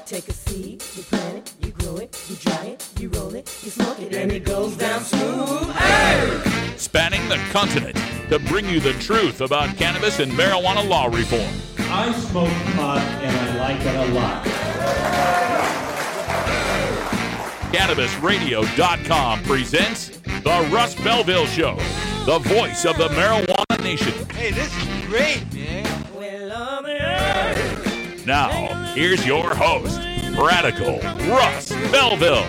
Take a seed, you plant it, you grow it, you dry it, you roll it, you smoke it, and it goes down smooth. Hey! Spanning the continent to bring you the truth about cannabis and marijuana law reform. I smoke pot and I like it a lot. CannabisRadio.com presents The Russ Belville Show, the voice of the marijuana nation. Hey, this is great, man. Now, here's your host, Radical Russ Belville.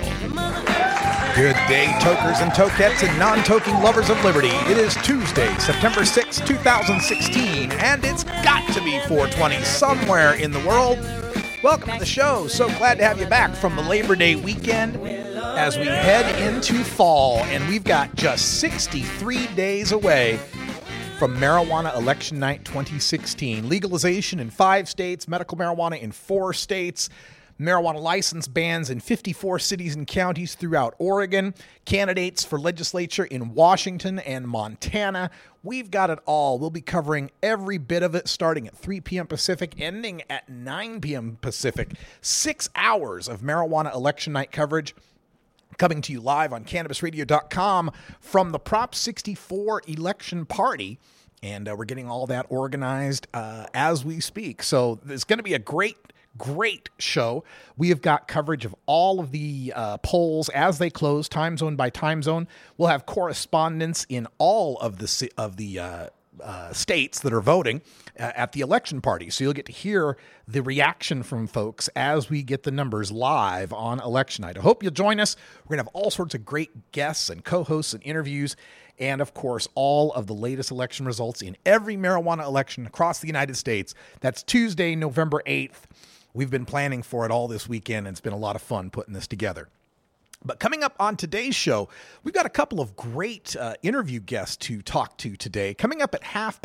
Good day, tokers and tokettes and non-toking lovers of liberty. It is Tuesday, September 6, 2016, and it's got to be 420 somewhere in the world. Welcome to the show. So glad to have you back from the Labor Day weekend as we head into fall, and we've got just 63 days away from Marijuana Election Night 2016. Legalization in 5 states, medical marijuana in 4 states, marijuana license bans in 54 cities and counties throughout Oregon, candidates for legislature in Washington and Montana. We've got it all. We'll be covering every bit of it starting at 3 p.m. Pacific, ending at 9 p.m. Pacific. 6 hours of Marijuana Election Night coverage coming to you live on CannabisRadio.com from the Prop 64 election party. And we're getting all that organized as we speak. So it's going to be a great show. We have got coverage of all of the polls as they close, time zone by time zone. We'll have correspondents in all of the states that are voting at the election party. So you'll get to hear the reaction from folks as we get the numbers live on election night. I hope you'll join us. We're going to have all sorts of great guests and co-hosts and interviews. And, of course, all of the latest election results in every marijuana election across the United States. That's Tuesday, November 8th. We've been planning for it all this weekend, and it's been a lot of fun putting this together. But coming up on today's show, we've got a couple of great interview guests to talk to today. Coming up at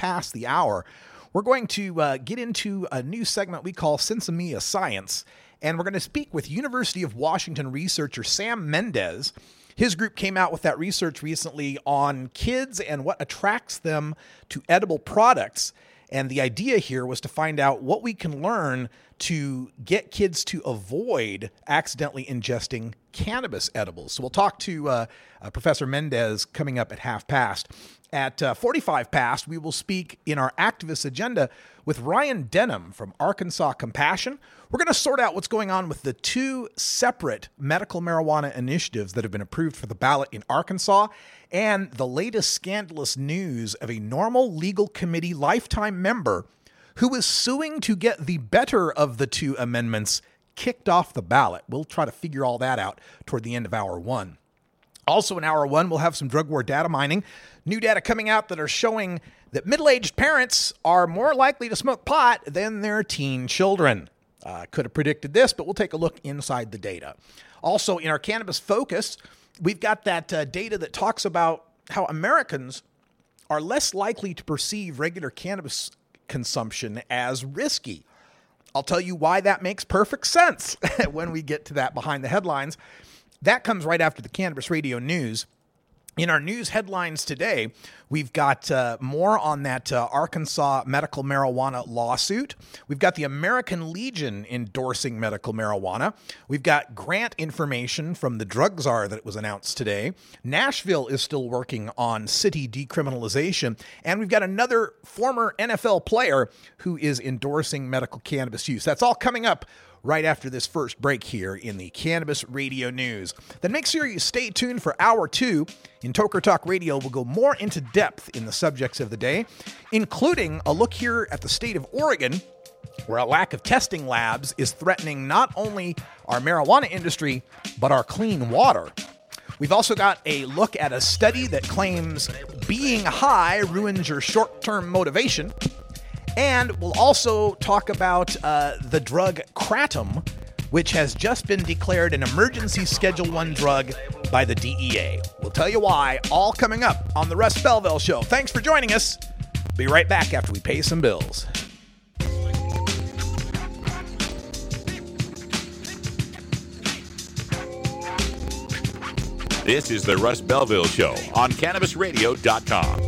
5:30, we're going to get into a new segment we call Sensimilla Science, and we're going to speak with University of Washington researcher Sam Mendez. His group came out with that research recently on kids and what attracts them to edible products. And the idea here was to find out what we can learn to get kids to avoid accidentally ingesting cannabis edibles. So we'll talk to Professor Mendez coming up at 5:30. At 45 past, we will speak in our activist agenda with Ryan Denham from Arkansas Compassion. We're going to sort out what's going on with the 2 separate medical marijuana initiatives that have been approved for the ballot in Arkansas and the latest scandalous news of a Normal Legal Committee lifetime member who is suing to get the better of the 2 amendments kicked off the ballot. We'll try to figure all that out toward the end of hour 1. Also in hour 1, we'll have some drug war data mining. New data coming out that are showing that middle-aged parents are more likely to smoke pot than their teen children. Could have predicted this, but we'll take a look inside the data. Also, in our Cannabis Focus, we've got that data that talks about how Americans are less likely to perceive regular cannabis consumption as risky. I'll tell you why that makes perfect sense when we get to that behind the headlines. That comes right after the Cannabis Radio News. In our news headlines today, we've got more on that Arkansas medical marijuana lawsuit. We've got the American Legion endorsing medical marijuana. We've got grant information from the drug czar that was announced today. Nashville is still working on city decriminalization. And we've got another former NFL player who is endorsing medical cannabis use. That's all coming up right after this first break here in the Cannabis Radio News. Then make sure you stay tuned for hour 2. In Toker Talk Radio, we'll go more into depth in the subjects of the day, including a look here at the state of Oregon, where a lack of testing labs is threatening not only our marijuana industry, but our clean water. We've also got a look at a study that claims being high ruins your short-term motivation. And we'll also talk about the drug Kratom, which has just been declared an emergency Schedule 1 drug by the DEA. We'll tell you why, all coming up on the Russ Belville Show. Thanks for joining us. Be right back after we pay some bills. This is the Russ Belville Show on CannabisRadio.com.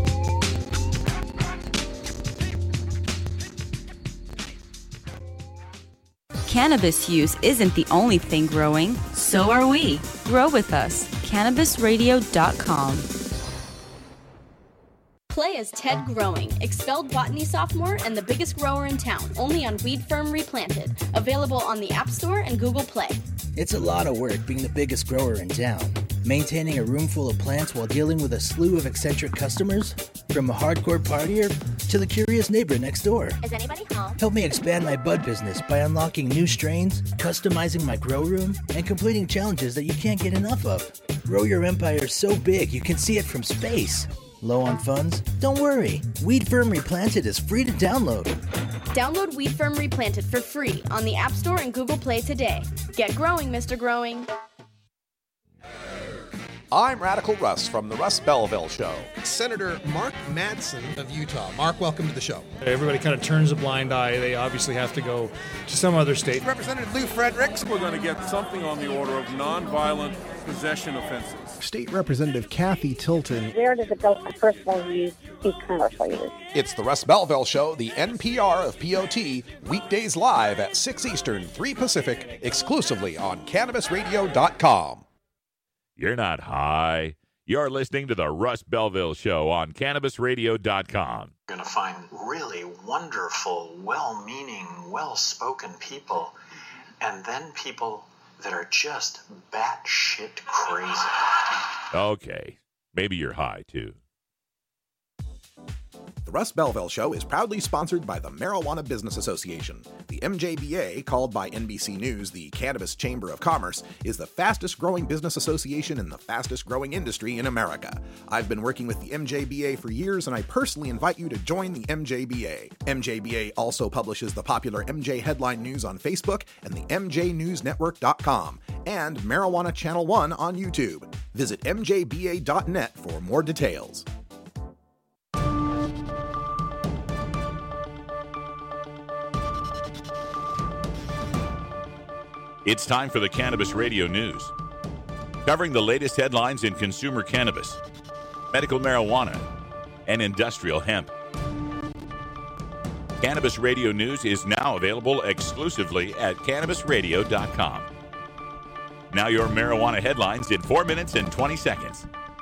Cannabis use isn't the only thing growing. So are we. Grow with us. CannabisRadio.com. Play as Ted Growing, expelled botany sophomore and the biggest grower in town, only on Weed Firm Replanted. Available on the App Store and Google Play. It's a lot of work being the biggest grower in town. Maintaining a room full of plants while dealing with a slew of eccentric customers? From a hardcore partier to the curious neighbor next door. Is anybody home? Help me expand my bud business by unlocking new strains, customizing my grow room, and completing challenges that you can't get enough of. Grow your empire so big you can see it from space. Low on funds? Don't worry. Weed Firm Replanted is free to download. Download Weed Firm Replanted for free on the App Store and Google Play today. Get growing, Mr. Growing. I'm Radical Russ from the Russ Belville Show. Senator Mark Madsen of Utah. Mark, welcome to the show. Everybody kind of turns a blind eye. They obviously have to go to some other state. Representative Lou Fredericks. We're going to get something on the order of nonviolent possession offenses. State Representative Kathy Tilton. Where does it go from personal use to commercial use? It's the Russ Belville Show, the NPR of POT, weekdays live at 6 Eastern, 3 Pacific, exclusively on CannabisRadio.com. You're not high. You're listening to the Russ Belville Show on CannabisRadio.com. You're going to find really wonderful, well-meaning, well-spoken people, and then people that are just batshit crazy. Okay, maybe you're high, too. The Russ Belville Show is proudly sponsored by the Marijuana Business Association. The MJBA, called by NBC News the Cannabis Chamber of Commerce, is the fastest growing business association in the fastest growing industry in America. I've been working with the MJBA for years, and I personally invite you to join the MJBA. MJBA also publishes the popular MJ Headline News on Facebook and the MJNewsNetwork.com and Marijuana Channel 1 on YouTube. Visit mjba.net for more details. It's time for the Cannabis Radio News, covering the latest headlines in consumer cannabis, medical marijuana, and industrial hemp. Cannabis Radio News is now available exclusively at CannabisRadio.com. Now your marijuana headlines in 4 minutes and 20 seconds.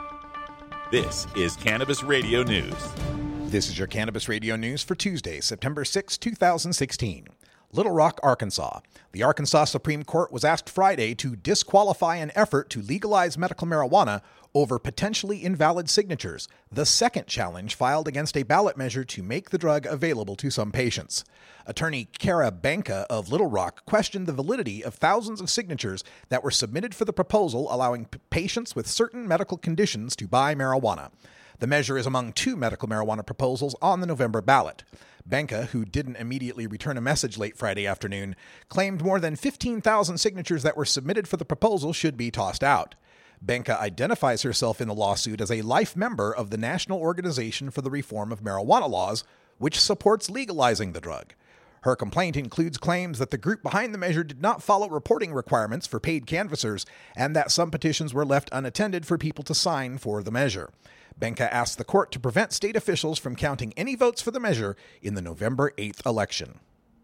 This is Cannabis Radio News. This is your Cannabis Radio News for Tuesday, September 6, 2016. Little Rock, Arkansas. The Arkansas Supreme Court was asked Friday to disqualify an effort to legalize medical marijuana over potentially invalid signatures, the second challenge filed against a ballot measure to make the drug available to some patients. Attorney Kara Banka of Little Rock questioned the validity of thousands of signatures that were submitted for the proposal allowing patients with certain medical conditions to buy marijuana. The measure is among 2 medical marijuana proposals on the November ballot. Banka, who didn't immediately return a message late Friday afternoon, claimed more than 15,000 signatures that were submitted for the proposal should be tossed out. Banka identifies herself in the lawsuit as a life member of the National Organization for the Reform of Marijuana Laws, which supports legalizing the drug. Her complaint includes claims that the group behind the measure did not follow reporting requirements for paid canvassers and that some petitions were left unattended for people to sign for the measure. Banka asked the court to prevent state officials from counting any votes for the measure in the November 8th election.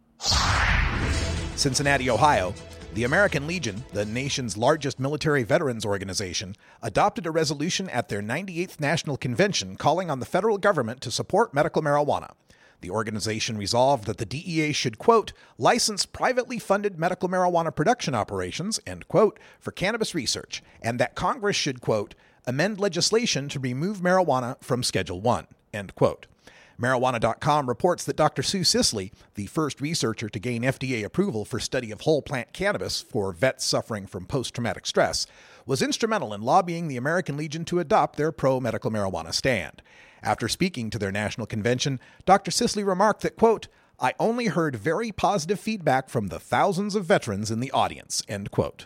Cincinnati, Ohio. The American Legion, the nation's largest military veterans organization, adopted a resolution at their 98th National Convention calling on the federal government to support medical marijuana. The organization resolved that the DEA should, quote, license privately funded medical marijuana production operations, end quote, for cannabis research, and that Congress should, quote, amend legislation to remove marijuana from Schedule 1, end quote. Marijuana.com reports that Dr. Sue Sisley, the first researcher to gain FDA approval for study of whole plant cannabis for vets suffering from post-traumatic stress, was instrumental in lobbying the American Legion to adopt their pro-medical marijuana stand. After speaking to their national convention, Dr. Sisley remarked that, quote, I only heard very positive feedback from the thousands of veterans in the audience, end quote.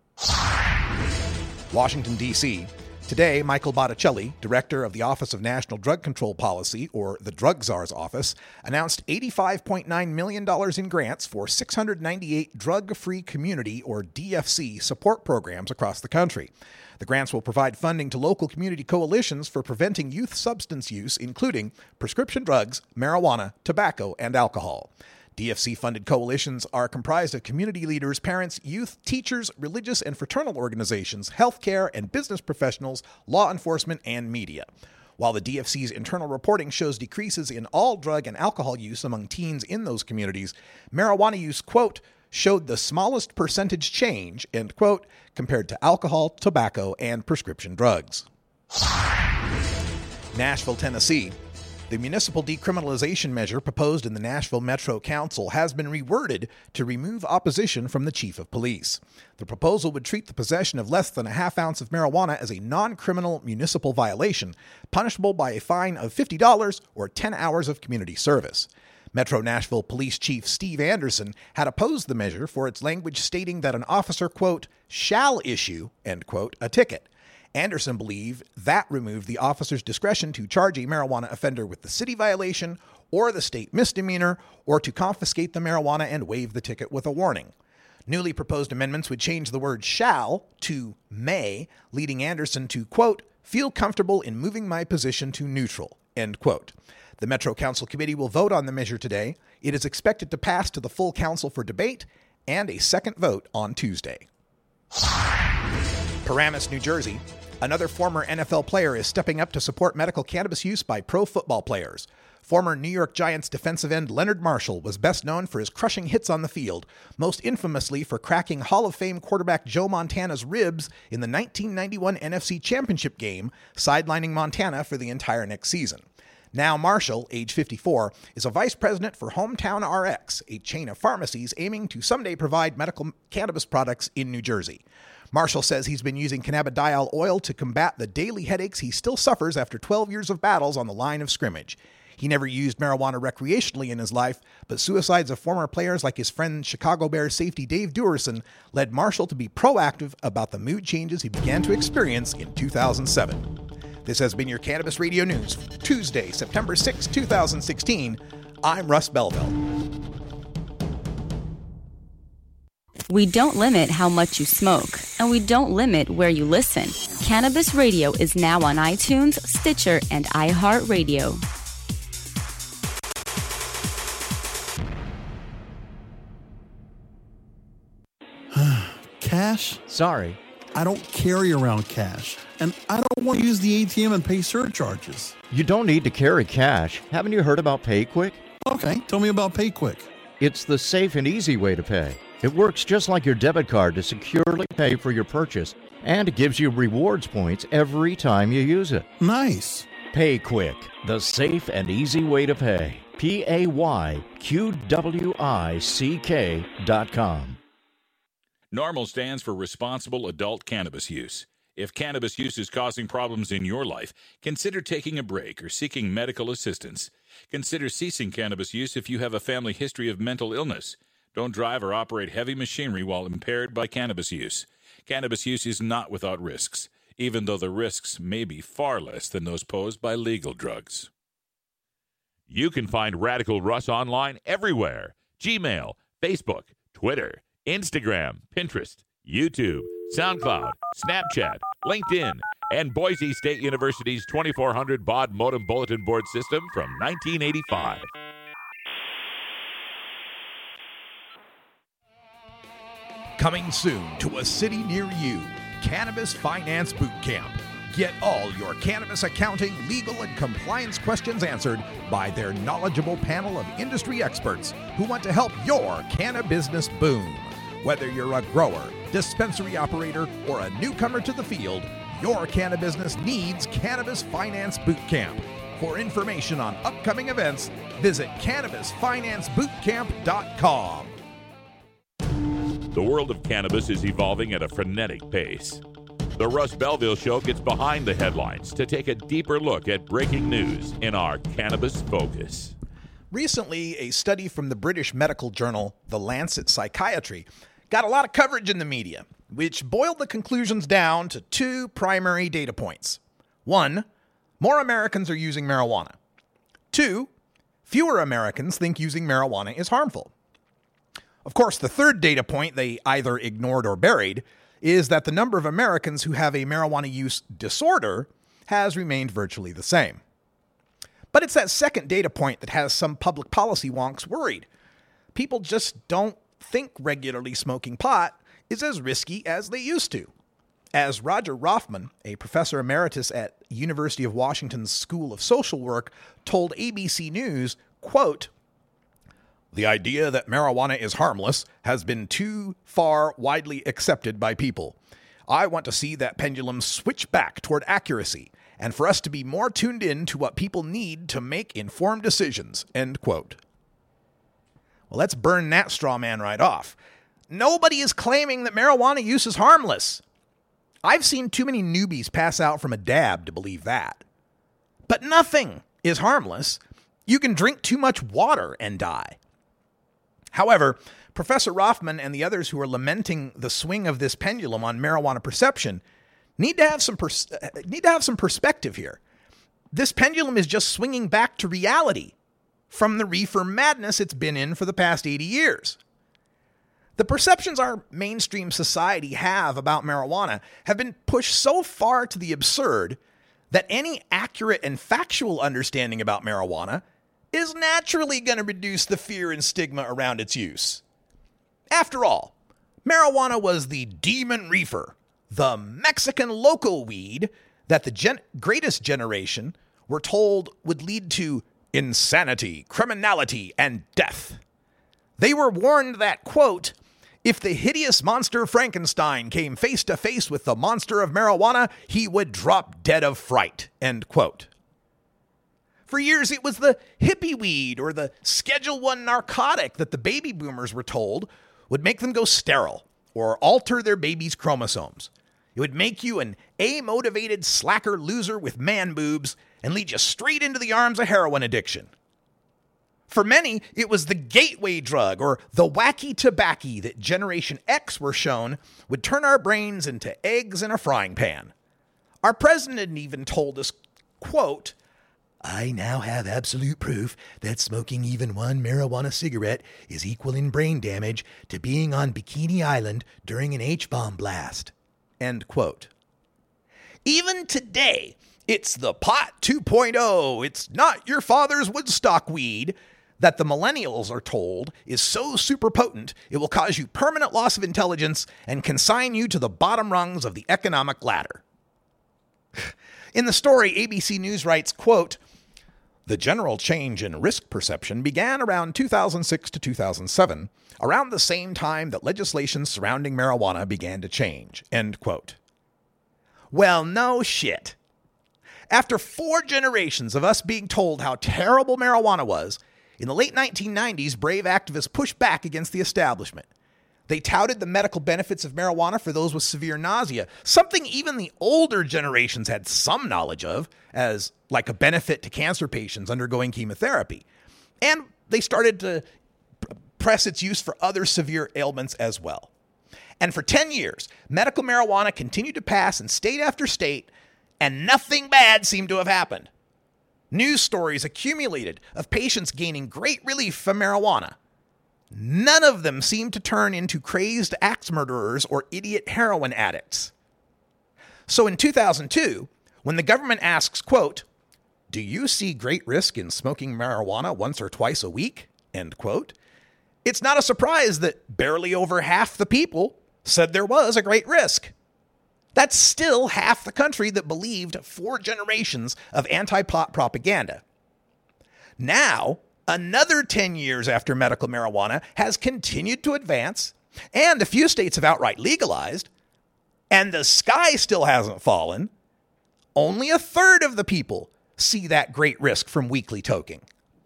Washington, D.C. Today, Michael Botticelli, director of the Office of National Drug Control Policy, or the Drug Czar's office, announced $85.9 million in grants for 698 drug-free community, or DFC, support programs across the country. The grants will provide funding to local community coalitions for preventing youth substance use, including prescription drugs, marijuana, tobacco, and alcohol. DFC-funded coalitions are comprised of community leaders, parents, youth, teachers, religious and fraternal organizations, healthcare and business professionals, law enforcement, and media. While the DFC's internal reporting shows decreases in all drug and alcohol use among teens in those communities, marijuana use, quote, showed the smallest percentage change, end quote, compared to alcohol, tobacco, and prescription drugs. Nashville, Tennessee. The municipal decriminalization measure proposed in the Nashville Metro Council has been reworded to remove opposition from the chief of police. The proposal would treat the possession of less than a half ounce of marijuana as a non-criminal municipal violation, punishable by a fine of $50 or 10 hours of community service. Metro Nashville Police Chief Steve Anderson had opposed the measure for its language stating that an officer, quote, shall issue, end quote, a ticket. Anderson believed that removed the officer's discretion to charge a marijuana offender with the city violation or the state misdemeanor, or to confiscate the marijuana and waive the ticket with a warning. Newly proposed amendments would change the word shall to may, leading Anderson to, quote, feel comfortable in moving my position to neutral, end quote. The Metro Council Committee will vote on the measure today. It is expected to pass to the full council for debate and a second vote on Tuesday. Paramus, New Jersey. Another former NFL player is stepping up to support medical cannabis use by pro football players. Former New York Giants defensive end Leonard Marshall was best known for his crushing hits on the field, most infamously for cracking Hall of Fame quarterback Joe Montana's ribs in the 1991 NFC Championship game, sidelining Montana for the entire next season. Now Marshall, age 54, is a vice president for Hometown RX, a chain of pharmacies aiming to someday provide medical cannabis products in New Jersey. Marshall says he's been using cannabidiol oil to combat the daily headaches he still suffers after 12 years of battles on the line of scrimmage. He never used marijuana recreationally in his life, but suicides of former players like his friend Chicago Bears safety Dave Duerson led Marshall to be proactive about the mood changes he began to experience in 2007. This has been your Cannabis Radio News for Tuesday, September 6, 2016. I'm Russ Belville. We don't limit how much you smoke, and we don't limit where you listen. Cannabis Radio is now on iTunes, Stitcher, and iHeartRadio. Cash? Sorry. I don't carry around cash, and I don't want to use the ATM and pay surcharges. You don't need to carry cash. Haven't you heard about PayQuick? Okay, tell me about PayQuick. It's the safe and easy way to pay. It works just like your debit card to securely pay for your purchase, and it gives you rewards points every time you use it. Nice. PayQuick, the safe and easy way to pay. PayQwick.com. NORML stands for Responsible Adult Cannabis Use. If cannabis use is causing problems in your life, consider taking a break or seeking medical assistance. Consider ceasing cannabis use if you have a family history of mental illness. Don't drive or operate heavy machinery while impaired by cannabis use. Cannabis use is not without risks, even though the risks may be far less than those posed by legal drugs. You can find Radical Russ online everywhere. Gmail, Facebook, Twitter, Instagram, Pinterest, YouTube, SoundCloud, Snapchat, LinkedIn, and Boise State University's 2400 baud modem bulletin board system from 1985. Coming soon to a city near you, Cannabis Finance Boot Camp. Get all your cannabis accounting, legal, and compliance questions answered by their knowledgeable panel of industry experts who want to help your cannabusiness boom. Whether you're a grower, dispensary operator, or a newcomer to the field, your cannabusiness needs Cannabis Finance Boot Camp. For information on upcoming events, visit CannabisFinanceBootCamp.com. The world of cannabis is evolving at a frenetic pace. The Russ Belville Show gets behind the headlines to take a deeper look at breaking news in our Cannabis Focus. Recently, a study from the British medical journal, The Lancet Psychiatry, got a lot of coverage in the media, which boiled the conclusions down to two primary data points. 1, more Americans are using marijuana. 2, fewer Americans think using marijuana is harmful. Of course, the third data point they either ignored or buried is that the number of Americans who have a marijuana use disorder has remained virtually the same. But it's that second data point that has some public policy wonks worried. people just don't think regularly smoking pot is as risky as they used to. As Roger Rothman, a professor emeritus at University of Washington's School of Social Work, told ABC News, quote, "The idea that marijuana is harmless has been too far widely accepted by people. I want to see that pendulum switch back toward accuracy and for us to be more tuned in to what people need to make informed decisions," end quote. Well, let's burn that straw man right off. Nobody is claiming that marijuana use is harmless. I've seen too many newbies pass out from a dab to believe that. But nothing is harmless. You can drink too much water and die. However, Professor Rothman and the others who are lamenting the swing of this pendulum on marijuana perception need to have some perspective here. This pendulum is just swinging back to reality from the reefer madness it's been in for the past 80 years. The perceptions our mainstream society have about marijuana have been pushed so far to the absurd that any accurate and factual understanding about marijuana is naturally going to reduce the fear and stigma around its use. After all, marijuana was the demon reefer, the Mexican loco weed that the greatest generation were told would lead to insanity, criminality, and death. They were warned that, quote, "If the hideous monster Frankenstein came face to face with the monster of marijuana, he would drop dead of fright," end quote. For years, it was the hippie weed or the Schedule I narcotic that the baby boomers were told would make them go sterile or alter their baby's chromosomes. It would make you an amotivated slacker loser with man boobs and lead you straight into the arms of heroin addiction. For many, it was the gateway drug or the wacky tobacco that Generation X were shown would turn our brains into eggs in a frying pan. Our president even told us, quote, "I now have absolute proof that smoking even one marijuana cigarette is equal in brain damage to being on Bikini Island during an H-bomb blast," end quote. Even today, it's the pot 2.0, it's not your father's Woodstock weed, that the millennials are told is so super potent it will cause you permanent loss of intelligence and consign you to the bottom rungs of the economic ladder. In the story, ABC News writes, quote, "The general change in risk perception began around 2006 to 2007, around the same time that legislation surrounding marijuana began to change," end quote. Well, no shit. After 4 generations of us being told how terrible marijuana was, in the late 1990s, brave activists pushed back against the establishment. They touted the medical benefits of marijuana for those with severe nausea, something even the older generations had some knowledge of, as like a benefit to cancer patients undergoing chemotherapy. And they started to press its use for other severe ailments as well. And for 10 years, medical marijuana continued to pass in state after state, and nothing bad seemed to have happened. News stories accumulated of patients gaining great relief from marijuana. None of them seemed to turn into crazed axe murderers or idiot heroin addicts. So in 2002, when the government asks, quote, "Do you see great risk in smoking marijuana once or twice a week?" end quote, it's not a surprise that barely over half the people said there was a great risk. That's still half the country that believed 4 generations of anti-pot propaganda. Now, another 10 years after medical marijuana has continued to advance, and a few states have outright legalized, and the sky still hasn't fallen, only a third of the people see that great risk from weekly toking.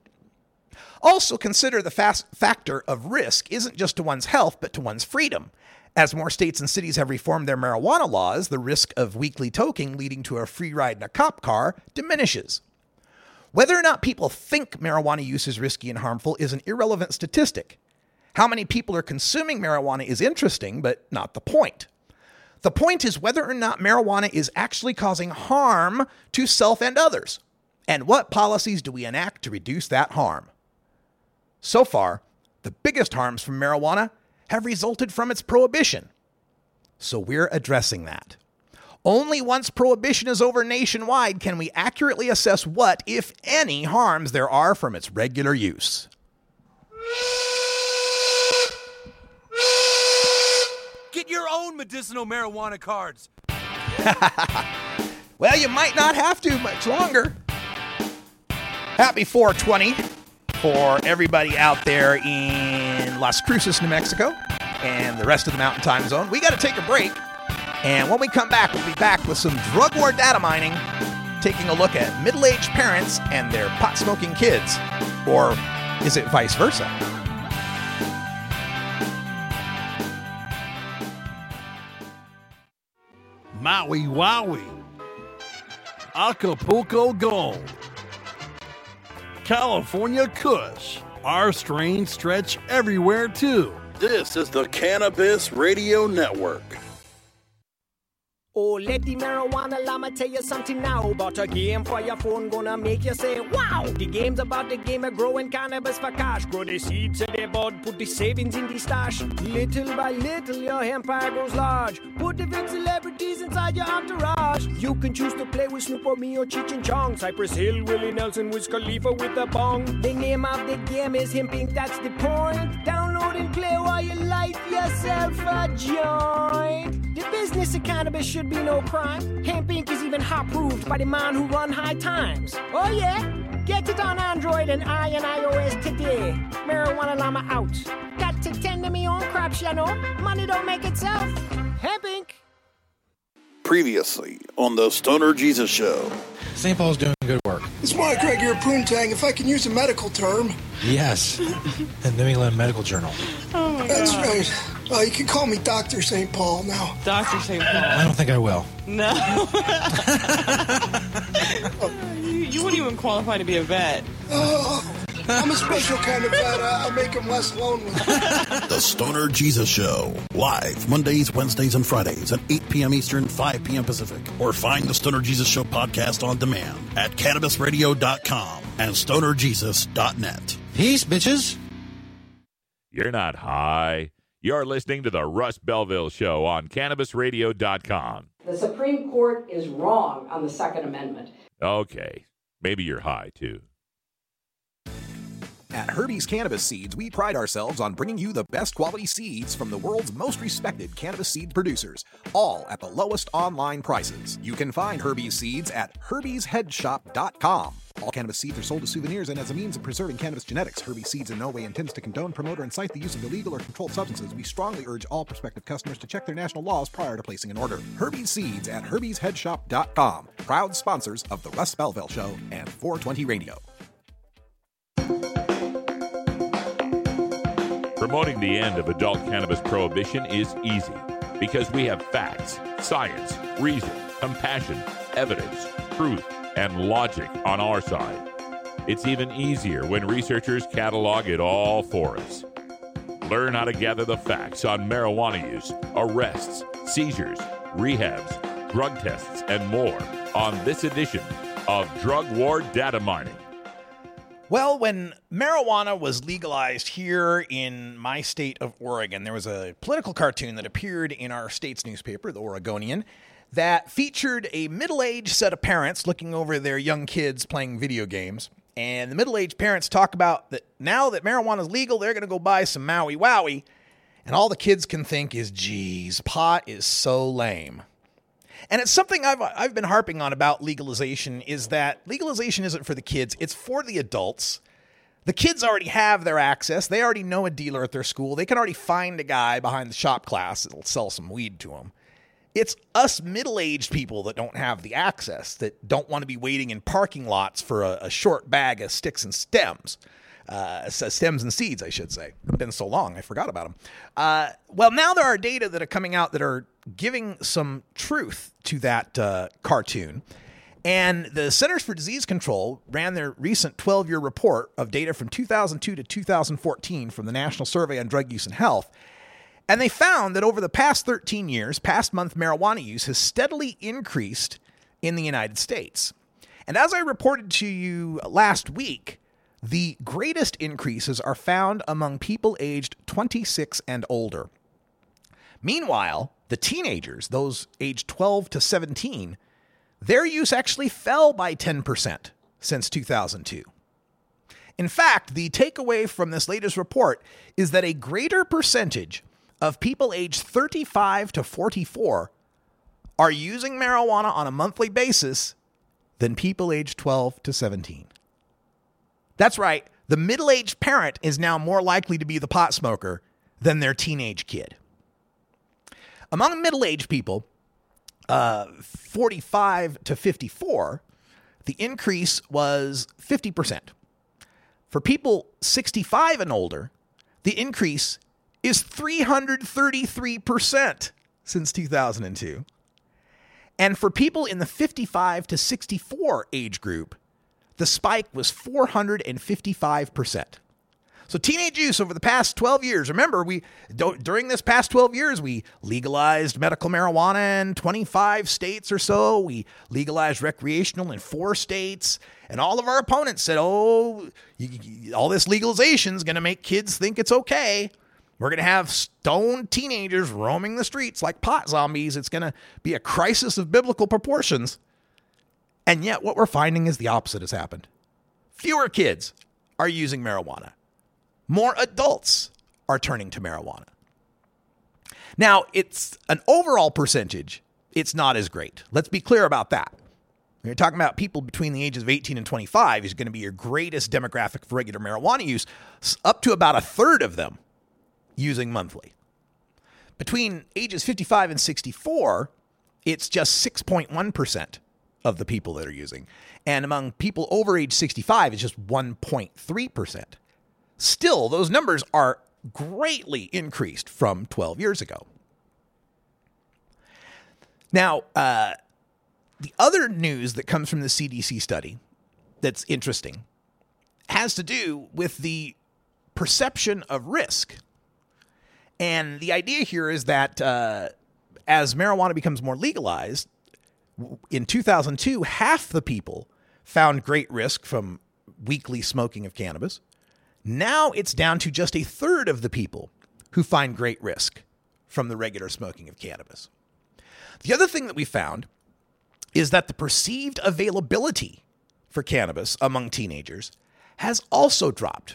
Also consider the factor of risk isn't just to one's health, but to one's freedom. As more states and cities have reformed their marijuana laws, the risk of weekly toking leading to a free ride in a cop car diminishes. Whether or not people think marijuana use is risky and harmful is an irrelevant statistic. How many people are consuming marijuana is interesting, but not the point. The point is whether or not marijuana is actually causing harm to self and others, and what policies do we enact to reduce that harm. So far, the biggest harms from marijuana have resulted from its prohibition. So we're addressing that. Only once prohibition is over nationwide can we accurately assess what, if any, harms there are from its regular use. own medicinal marijuana cards. Well, you might not have to much longer. Happy 420 for everybody out there in Las Cruces, New Mexico, and the rest of the Mountain Time Zone. We got to take a break, and when we come back, we'll be back with some drug war data mining, taking a look at middle-aged parents and their pot-smoking kids. Or is it vice versa? Maui Wowie, Acapulco Gold, California Kush. Our strains stretch everywhere too. This is the Cannabis Radio Network. Oh, let the marijuana llama tell you something now about a game for your phone gonna make you say, wow! The game's about the game of growing cannabis for cash. Grow the seeds of the bud, put the savings in the stash. Little by little, your empire grows large. Put the big celebrities inside your entourage. You can choose to play with Snoop or me or Cheech and Chong, Cypress Hill, Willie Nelson, Wiz Khalifa with a bong. The name of the game is Hemp Inc., that's the point. Download and play while you light yourself a joint. The business of cannabis should be no crime. Hemp Inc. is even hot-proofed by the man who run High Times. Oh yeah? Get it on Android and iOS today. Marijuana Llama out. Got to tend to me own crops, you know. Money don't make itself. Hemp Inc. Previously on the Stoner Jesus Show. St. Paul's doing good work. It's Mike Craig here, Poontang, if I can use a medical term. Yes, the New England Medical Journal. Oh my That's God. Right. You can call me Dr. St. Paul now. Dr. St. Paul. I don't think I will. No. You wouldn't even qualify to be a vet. I'm a special kind of vet. I'll make them less lonely. The Stoner Jesus Show. Live Mondays, Wednesdays, and Fridays at 8 p.m. Eastern, 5 p.m. Pacific. Or find the Stoner Jesus Show podcast on demand at CannabisRadio.com and StonerJesus.net. Peace, bitches. You're not high. You're listening to the Russ Belville Show on CannabisRadio.com. The Supreme Court is wrong on the Second Amendment. Okay. Maybe you're high, too. At Herbie's Cannabis Seeds, we pride ourselves on bringing you the best quality seeds from the world's most respected cannabis seed producers, all at the lowest online prices. You can find Herbie's Seeds at herbiesheadshop.com. All cannabis seeds are sold as souvenirs and as a means of preserving cannabis genetics. Herbie's Seeds in no way intends to condone, promote, or incite the use of illegal or controlled substances. We strongly urge all prospective customers to check their national laws prior to placing an order. Herbie's Seeds at herbiesheadshop.com. Proud sponsors of the Russ Belville Show and 420 Radio. Promoting the end of adult cannabis prohibition is easy because we have facts, science, reason, compassion, evidence, truth, and logic on our side. It's even easier when researchers catalog it all for us. Learn how to gather the facts on marijuana use, arrests, seizures, rehabs, drug tests, and more on this edition of Drug War Data Mining. Well, when marijuana was legalized here in my state of Oregon, there was a political cartoon that appeared in our state's newspaper, the Oregonian, that featured a middle-aged set of parents looking over their young kids playing video games. And the middle-aged parents talk about that now that marijuana is legal, they're going to go buy some Maui Wowie. And all the kids can think is, geez, pot is so lame. And it's something I've been harping on about legalization, is that legalization isn't for the kids, it's for the adults. The kids already have their access. They already know a dealer at their school. They can already find a guy behind the shop class that'll sell some weed to them. It's us middle-aged people that don't have the access, that don't want to be waiting in parking lots for a short bag of sticks and stems. Stems and seeds, I should say. It's been so long, I forgot about them. Well, now there are data that are coming out that are giving some truth to that cartoon. And the Centers for Disease Control ran their recent 12-year report of data from 2002 to 2014 from the National Survey on Drug Use and Health. And they found that over the past 13 years, past month marijuana use has steadily increased in the United States. And as I reported to you last week, the greatest increases are found among people aged 26 and older. Meanwhile, the teenagers, those aged 12 to 17, their use actually fell by 10% since 2002. In fact, the takeaway from this latest report is that a greater percentage of people aged 35 to 44 are using marijuana on a monthly basis than people aged 12 to 17. That's right. The middle-aged parent is now more likely to be the pot smoker than their teenage kid. Among middle-aged people, 45 to 54, the increase was 50%. For people 65 and older, the increase is 333% since 2002. And for people in the 55 to 64 age group, the spike was 455%. So teenage use over the past 12 years, remember, during this past 12 years, we legalized medical marijuana in 25 states or so. We legalized recreational in 4 states. And all of our opponents said, all this legalization is going to make kids think it's okay. We're going to have stoned teenagers roaming the streets like pot zombies. It's going to be a crisis of biblical proportions. And yet what we're finding is the opposite has happened. Fewer kids are using marijuana. More adults are turning to marijuana. Now, it's an overall percentage. It's not as great. Let's be clear about that. When you're talking about people between the ages of 18 and 25 is going to be your greatest demographic for regular marijuana use, up to about a third of them using monthly. Between ages 55 and 64, it's just 6.1% of the people that are using. And among people over age 65, it's just 1.3%. Still, those numbers are greatly increased from 12 years ago. Now, the other news that comes from the CDC study that's interesting has to do with the perception of risk. And the idea here is that as marijuana becomes more legalized, in 2002, half the people found great risk from weekly smoking of cannabis. Now it's down to just a third of the people who find great risk from the regular smoking of cannabis. The other thing that we found is that the perceived availability for cannabis among teenagers has also dropped.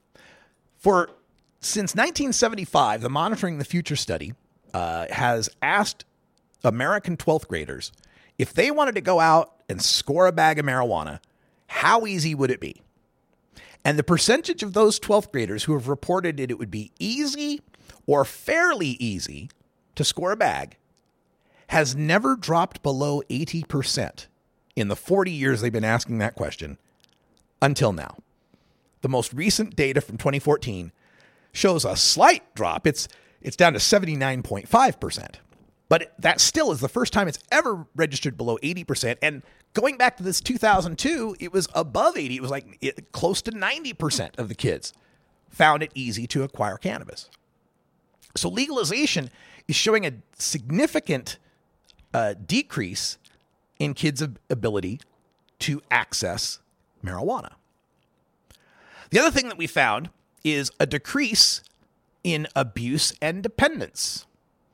Since 1975, the Monitoring the Future study has asked American 12th graders if they wanted to go out and score a bag of marijuana, how easy would it be? And the percentage of those 12th graders who have reported it would be easy or fairly easy to score a bag has never dropped below 80% in the 40 years they've been asking that question until now. The most recent data from 2014 shows a slight drop. It's down to 79.5%. But that still is the first time it's ever registered below 80%. And going back to this 2002, it was above 80. It was like close to 90% of the kids found it easy to acquire cannabis. So legalization is showing a significant decrease in kids' ability to access marijuana. The other thing that we found is a decrease in abuse and dependence.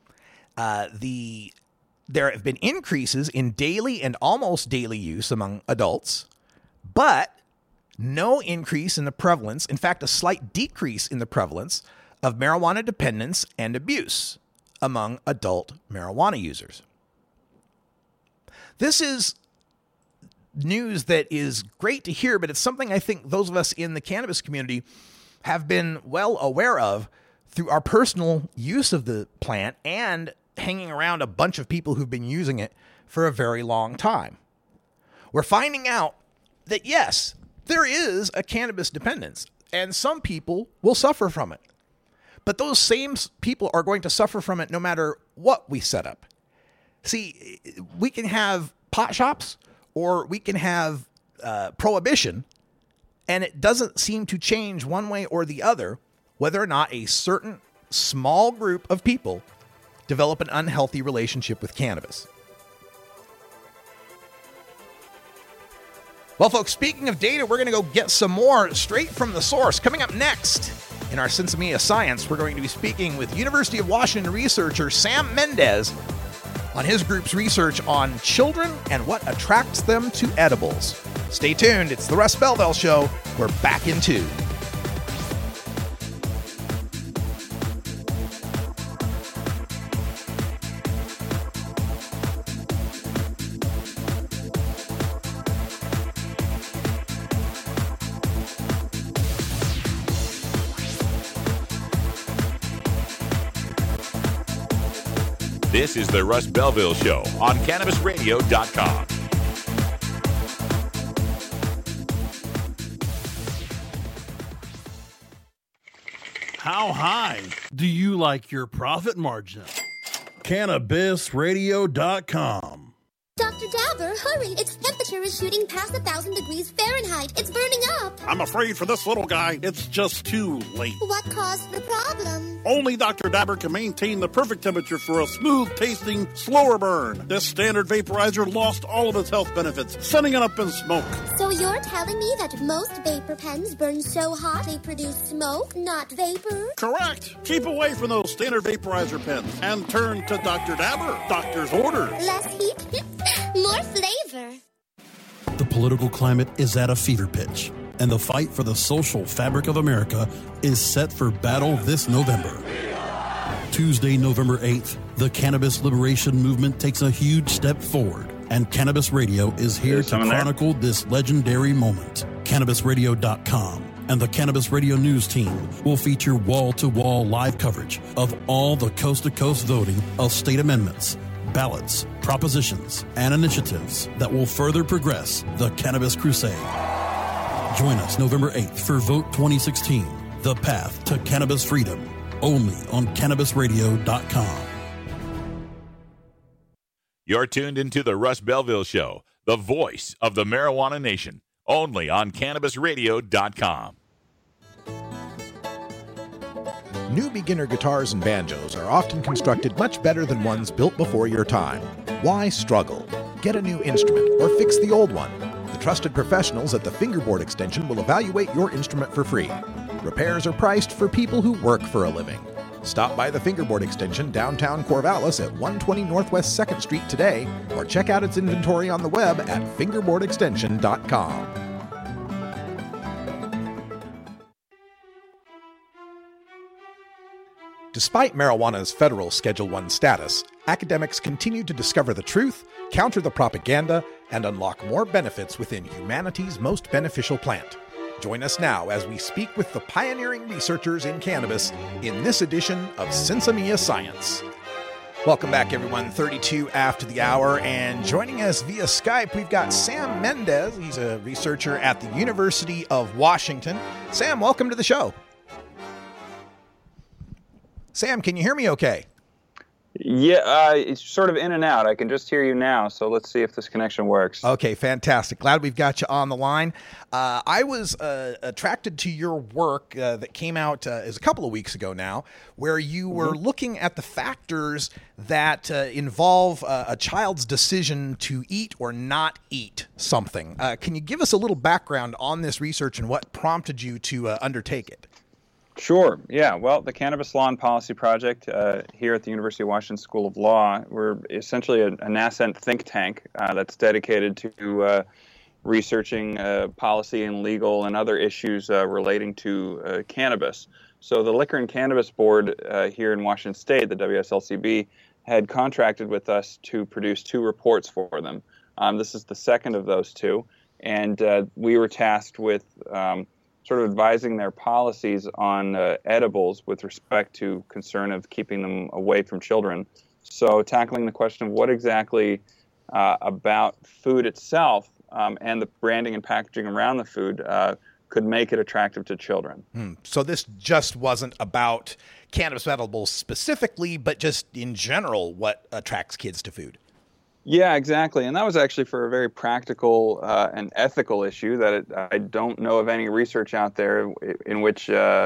There have been increases in daily and almost daily use among adults, but no increase in the prevalence, in fact, a slight decrease in the prevalence of marijuana dependence and abuse among adult marijuana users. This is news that is great to hear, but it's something I think those of us in the cannabis community have been well aware of through our personal use of the plant and hanging around a bunch of people who've been using it for a very long time. We're finding out that, yes, there is a cannabis dependence, and some people will suffer from it. But those same people are going to suffer from it no matter what we set up. See, we can have pot shops or we can have prohibition, and it doesn't seem to change one way or the other whether or not a certain small group of people develop an unhealthy relationship with cannabis. Well, folks, speaking of data, we're going to go get some more straight from the source. Coming up next in our Sensomia Science, we're going to be speaking with University of Washington researcher Sam Mendez on his group's research on children and what attracts them to edibles. Stay tuned. It's the Russ Belville Show. We're back in 2. This is the Russ Belville Show on CannabisRadio.com. How high do you like your profit margin? CannabisRadio.com. Dr. Dabber, hurry! Its temperature is shooting past 1,000 degrees Fahrenheit. It's burning up. I'm afraid for this little guy, it's just too late. What caused the problem? Only Dr. Dabber can maintain the perfect temperature for a smooth-tasting, slower burn. This standard vaporizer lost all of its health benefits, sending it up in smoke. So you're telling me that most vapor pens burn so hot they produce smoke, not vapor? Correct. Keep away from those standard vaporizer pens and turn to Dr. Dabber. Doctor's orders. Less heat, more flavor. The political climate is at a fever pitch, and the fight for the social fabric of America is set for battle this November. Tuesday, November 8th, the cannabis liberation movement takes a huge step forward, and Cannabis Radio is here to chronicle this legendary moment. CannabisRadio.com and the Cannabis Radio News team will feature wall-to-wall live coverage of all the coast-to-coast voting of state amendments, ballots, propositions, and initiatives that will further progress the cannabis crusade. Join us November 8th for Vote 2016, The Path to Cannabis Freedom, only on CannabisRadio.com. You're tuned into the Russ Belville Show, the voice of the marijuana nation, only on CannabisRadio.com. New beginner guitars and banjos are often constructed much better than ones built before your time. Why struggle? Get a new instrument or fix the old one. The trusted professionals at the Fingerboard Extension will evaluate your instrument for free. Repairs are priced for people who work for a living. Stop by the Fingerboard Extension downtown Corvallis at 120 Northwest 2nd Street today, or check out its inventory on the web at fingerboardextension.com. Despite marijuana's federal Schedule I status, academics continue to discover the truth, counter the propaganda, and unlock more benefits within humanity's most beneficial plant. Join us now as we speak with the pioneering researchers in cannabis in this edition of Sinsemilla Science. Welcome back, everyone. 32 after the hour, and joining us via Skype, we've got Sam Mendez. He's a researcher at the University of Washington. Sam, welcome to the show. Sam, can you hear me okay? Yeah, it's sort of in and out. I can just hear you now, so let's see if this connection works. Okay, fantastic. Glad we've got you on the line. I was attracted to your work that came out is a couple of weeks ago now, where you were looking at the factors that involve a child's decision to eat or not eat something. Can you give us a little background on this research and what prompted you to undertake it? Sure. Yeah. Well, the Cannabis Law and Policy Project here at the University of Washington School of Law, we're essentially a nascent think tank that's dedicated to researching policy and legal and other issues relating to cannabis. So the Liquor and Cannabis Board here in Washington State, the WSLCB, had contracted with us to produce 2 reports for them. This is the second of those 2, and we were tasked with sort of advising their policies on edibles with respect to concern of keeping them away from children. So tackling the question of what exactly about food itself and the branding and packaging around the food could make it attractive to children. So this just wasn't about cannabis edibles specifically, but just in general what attracts kids to food. Yeah, exactly. And that was actually for a very practical and ethical issue that I don't know of any research out there in which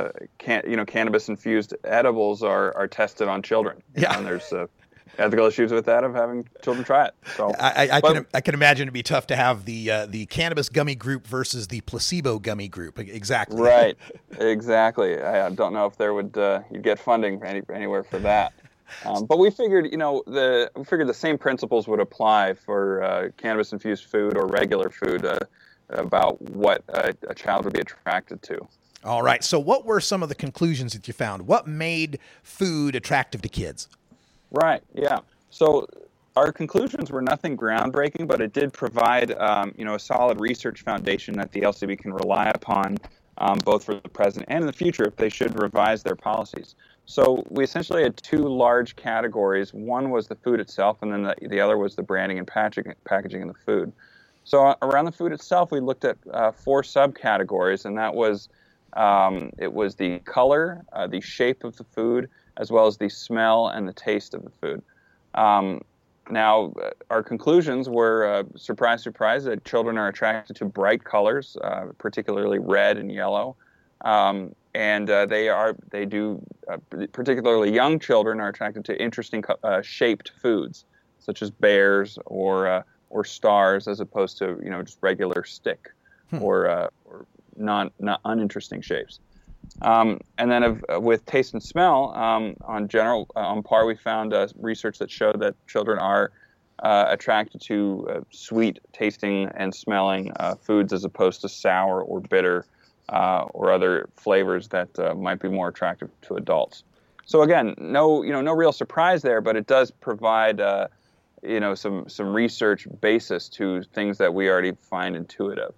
cannabis-infused edibles are tested on children. And there's ethical issues with that of having children try it. So I can imagine it'd be tough to have the cannabis gummy group versus the placebo gummy group. Exactly. Right. Exactly. I don't know if there would you'd get funding anywhere for that. But we figured, the same principles would apply for cannabis-infused food or regular food about what a child would be attracted to. All right. So what were some of the conclusions that you found? What made food attractive to kids? Right. Yeah. So our conclusions were nothing groundbreaking, but it did provide, a solid research foundation that the LCB can rely upon both for the present and in the future, if they should revise their policies. So we essentially had two large categories. One was the food itself, and then the other was the branding and packaging of the food. So around the food itself, we looked at 4 subcategories, and that was it was the color, the shape of the food, as well as the smell and the taste of the food. Now, our conclusions were, surprise, surprise, that children are attracted to bright colors, particularly red and yellow. Particularly young children are attracted to interesting shaped foods, such as bears or stars, as opposed to just regular stick or not uninteresting shapes. And then with taste and smell, on par, we found research that showed that children are attracted to sweet tasting and smelling foods, as opposed to sour or bitter or other flavors that might be more attractive to adults. So again, no real surprise there, but it does provide some research basis to things that we already find intuitive.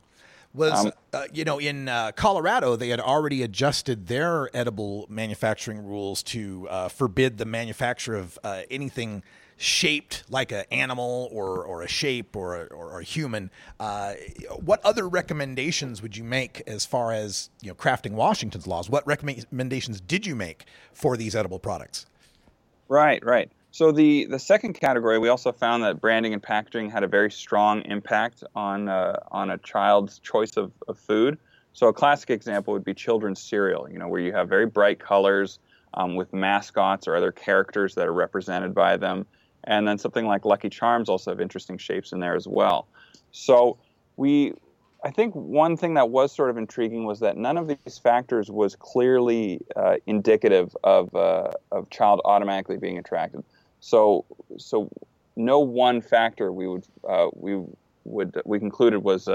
In Colorado, they had already adjusted their edible manufacturing rules to forbid the manufacture of anything shaped like an animal or a shape or a human. What other recommendations would you make as far as crafting Washington's laws? What recommendations did you make for these edible products? Right. So the second category, we also found that branding and packaging had a very strong impact on a child's choice of food. So a classic example would be children's cereal, where you have very bright colors with mascots or other characters that are represented by them. And then something like Lucky Charms also have interesting shapes in there as well. So I think one thing that was sort of intriguing was that none of these factors was clearly indicative of child automatically being attracted. So no one factor we concluded was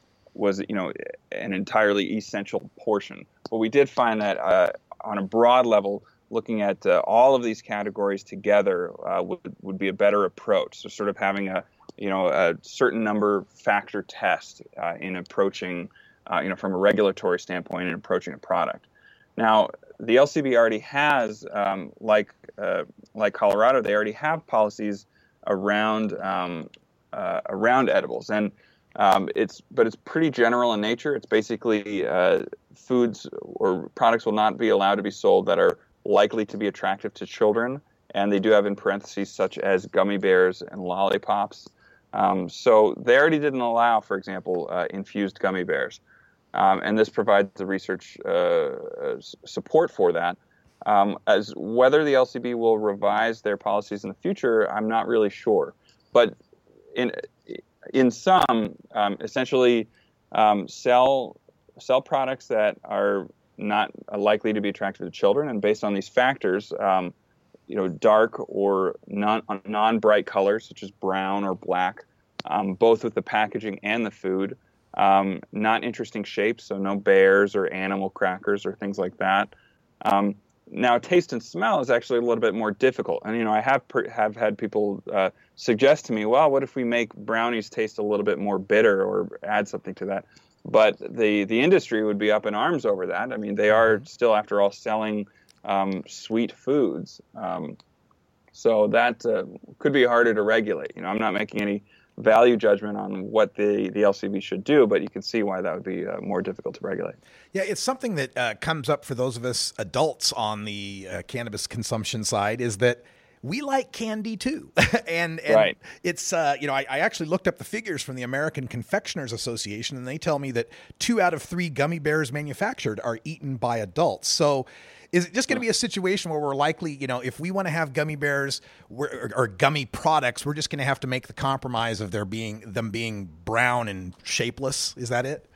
an entirely essential portion. But we did find that on a broad level, looking at all of these categories together would be a better approach. So sort of having a certain number factor test in approaching, from a regulatory standpoint in approaching a product. Now, the LCB already has, like Colorado, they already have policies around edibles, and it's pretty general in nature. It's basically foods or products will not be allowed to be sold that are likely to be attractive to children, and they do have in parentheses such as gummy bears and lollipops. So they already didn't allow, for example, infused gummy bears. And this provides the research support for that. As whether the LCB will revise their policies in the future, I'm not really sure. But in some, essentially sell products that are not likely to be attractive to children, and based on these factors, dark or non-bright colors such as brown or black, both with the packaging and the food. Not interesting shapes, so no bears or animal crackers or things like that. Now, taste and smell is actually a little bit more difficult. And, I have had people suggest to me, well, what if we make brownies taste a little bit more bitter or add something to that? But the industry would be up in arms over that. I mean, they are still, after all, selling sweet foods. So that could be harder to regulate. I'm not making any value judgment on what the LCB should do, but you can see why that would be more difficult to regulate. Yeah, it's something that comes up for those of us adults on the cannabis consumption side, is that we like candy too. and right. It's, I actually looked up the figures from the American Confectioners Association, and they tell me that 2 out of 3 gummy bears manufactured are eaten by adults. So is it just going to be a situation where we're likely, if we want to have gummy bears or gummy products, we're just going to have to make the compromise of them being brown and shapeless? Is that it?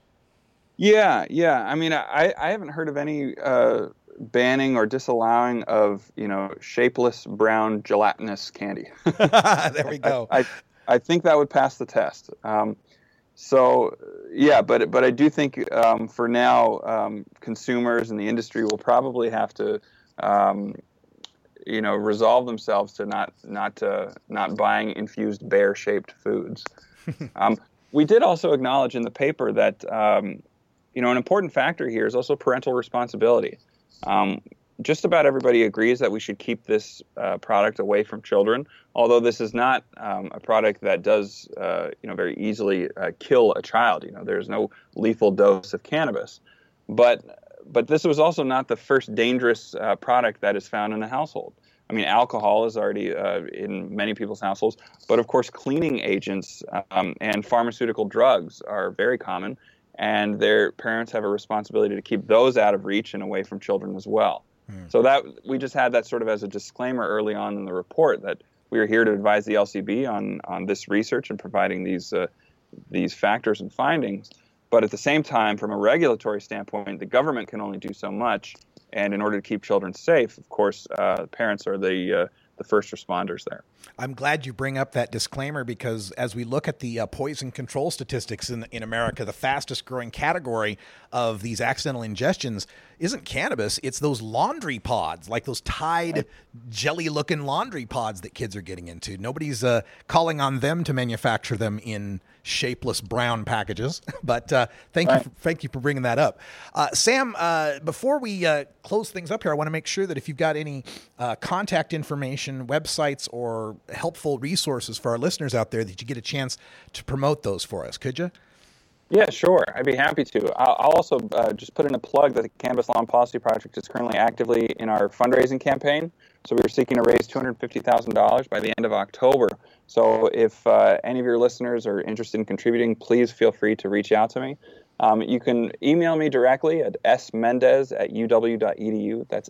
Yeah. I mean, I haven't heard of any banning or disallowing of, shapeless brown gelatinous candy. There we go. I think that would pass the test. So, yeah, but I do think for now, consumers and the industry will probably have to, resolve themselves to not buying infused bear-shaped foods. We did also acknowledge in the paper that an important factor here is also parental responsibility. Just about everybody agrees that we should keep this product away from children, although this is not a product that does, very easily kill a child. There's no lethal dose of cannabis. But this was also not the first dangerous product that is found in a household. I mean, alcohol is already in many people's households, but of course, cleaning agents and pharmaceutical drugs are very common, and their parents have a responsibility to keep those out of reach and away from children as well. So that we just had that sort of as a disclaimer early on in the report that we are here to advise the LCB on this research and providing these factors and findings. But at the same time, from a regulatory standpoint, the government can only do so much. And in order to keep children safe, of course, parents are the first responders there. I'm glad you bring up that disclaimer because as we look at the poison control statistics in America, the fastest growing category of these accidental ingestions isn't cannabis. It's those laundry pods, like those Tide jelly-looking laundry pods that kids are getting into. Nobody's calling on them to manufacture them in shapeless brown packages. But thank you for bringing that up. Sam, before we close things up here, I want to make sure that if you've got any contact information, websites, or helpful resources for our listeners out there, that you get a chance to promote those for us. Could you? Yeah, sure. I'd be happy to. I'll also just put in a plug that the Cannabis Law and Policy Project is currently actively in our fundraising campaign. So we're seeking to raise $250,000 by the end of October. So if any of your listeners are interested in contributing, please feel free to reach out to me. You can email me directly at smendez@uw.edu. That's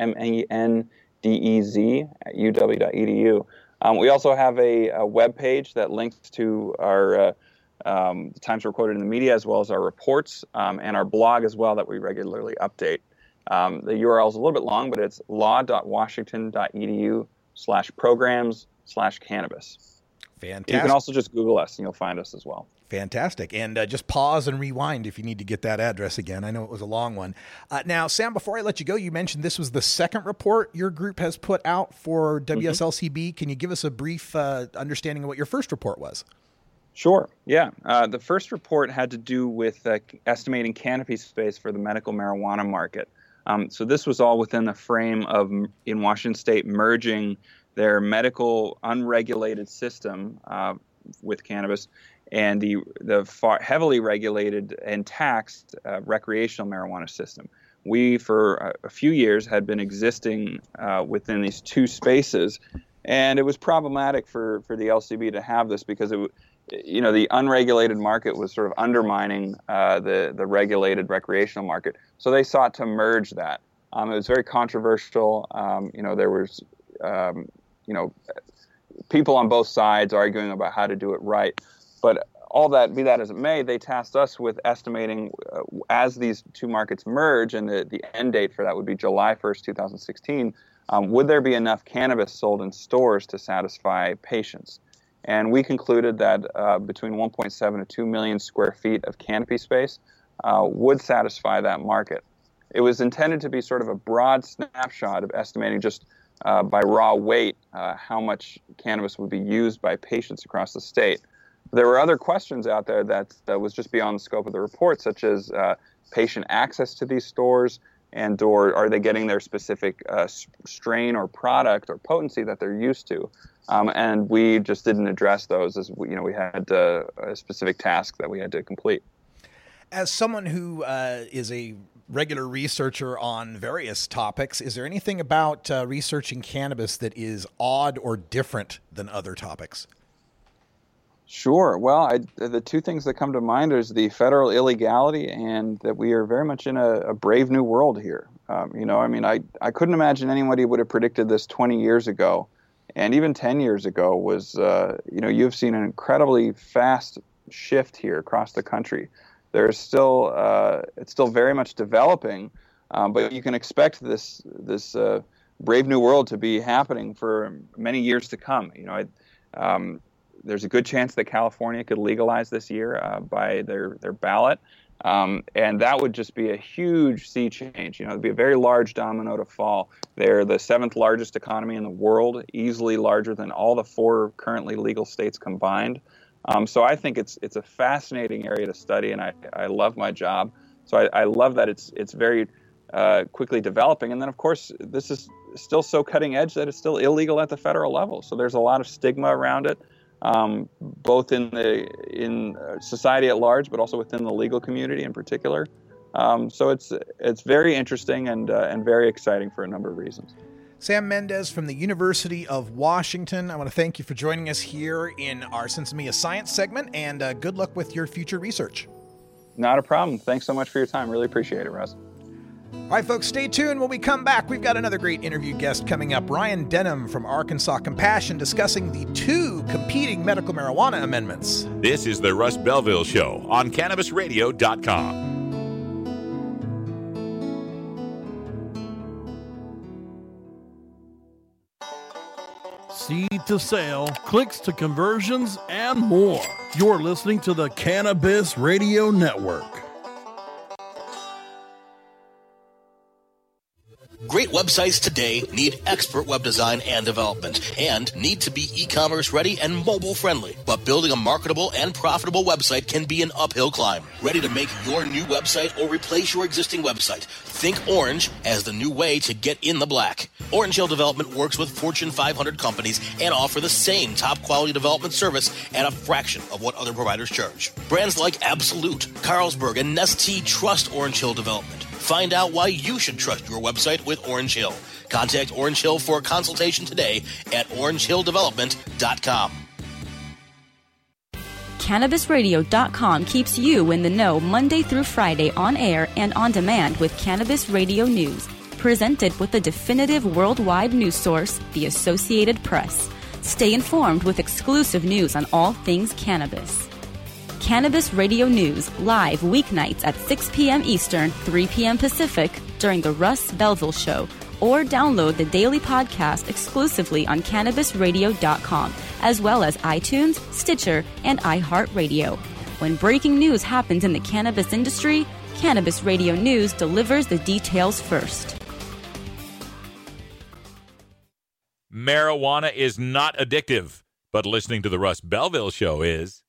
smendez@uw.edu. We also have a web page that links to our times we're quoted in the media, as well as our reports, and our blog as well that we regularly update. The URL is a little bit long, but it's law.washington.edu/programs/cannabis. Fantastic. You can also just Google us and you'll find us as well. Fantastic. And just pause and rewind if you need to get that address again. I know it was a long one. Now, Sam, before I let you go, you mentioned this was the second report your group has put out for WSLCB. Can you give us a brief understanding of what your first report was? Sure. Yeah. The first report had to do with estimating canopy space for the medical marijuana market. So this was all within the frame of, in Washington State, merging their medical unregulated system with cannabis and the heavily regulated and taxed recreational marijuana system. We, for a few years, had been existing within these two spaces, and it was problematic for the LCB to have this because the unregulated market was sort of undermining the regulated recreational market. So they sought to merge that. It was very controversial. There was people on both sides arguing about how to do it right. But all that, be that as it may, they tasked us with estimating as these two markets merge, and the end date for that would be July 1st, 2016, would there be enough cannabis sold in stores to satisfy patients? And we concluded that between 1.7 to 2 million square feet of canopy space would satisfy that market. It was intended to be sort of a broad snapshot of estimating just by raw weight how much cannabis would be used by patients across the state. There were other questions out there that was just beyond the scope of the report, such as patient access to these stores, or are they getting their specific strain or product or potency that they're used to. And we just didn't address those as we had a specific task that we had to complete. As someone who is a regular researcher on various topics, is there anything about researching cannabis that is odd or different than other topics? Sure. Well, the two things that come to mind is the federal illegality and that we are very much in a brave new world here. I couldn't imagine anybody would have predicted this 20 years ago. And even 10 years ago was, you've seen an incredibly fast shift here across the country. There's still, it's still very much developing, but you can expect this brave new world to be happening for many years to come. There's a good chance that California could legalize this year by their ballot. And that would just be a huge sea change. It'd be a very large domino to fall. They're the 7th largest economy in the world, easily larger than all the 4 currently legal states combined. So I think it's a fascinating area to study, and I love my job. So I love that it's very quickly developing. And then, of course, this is still so cutting edge that it's still illegal at the federal level. So there's a lot of stigma around it, both in society at large, but also within the legal community in particular. So it's very interesting and very exciting for a number of reasons. Sam Mendez from the University of Washington, I want to thank you for joining us here in our Sensomia Science segment, and good luck with your future research. Not a problem. Thanks so much for your time. Really appreciate it, Russ. All right, folks, stay tuned. When we come back, we've got another great interview guest coming up. Ryan Denham from Arkansas Compassion discussing the 2 competing medical marijuana amendments. This is the Russ Belville Show on CannabisRadio.com. Seed to sale, clicks to conversions, and more. You're listening to the Cannabis Radio Network. Great websites today need expert web design and development and need to be e-commerce ready and mobile friendly. But building a marketable and profitable website can be an uphill climb. Ready to make your new website or replace your existing website? Think Orange as the new way to get in the black. Orange Hill Development works with Fortune 500 companies and offer the same top quality development service at a fraction of what other providers charge. Brands like Absolute, Carlsberg, and Nestea trust Orange Hill Development. Find out why you should trust your website with Orange Hill. Contact Orange Hill for a consultation today at orangehilldevelopment.com. CannabisRadio.com keeps you in the know Monday through Friday on air and on demand with Cannabis Radio News. Presented with the definitive worldwide news source, the Associated Press. Stay informed with exclusive news on all things cannabis. Cannabis Radio News, live weeknights at 6 p.m. Eastern, 3 p.m. Pacific, during the Russ Belville Show, or download the daily podcast exclusively on CannabisRadio.com, as well as iTunes, Stitcher, and iHeartRadio. When breaking news happens in the cannabis industry, Cannabis Radio News delivers the details first. Marijuana is not addictive, but listening to the Russ Belville Show is.